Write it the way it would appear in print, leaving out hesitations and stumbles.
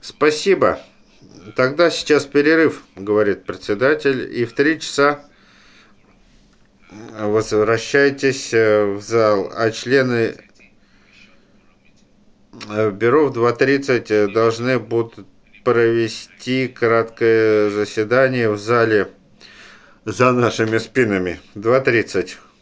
Спасибо. Тогда сейчас перерыв, говорит председатель, и в 3 часа возвращайтесь в зал, а члены бюро в 2:30 должны будут провести краткое заседание в зале за нашими спинами. 2:30.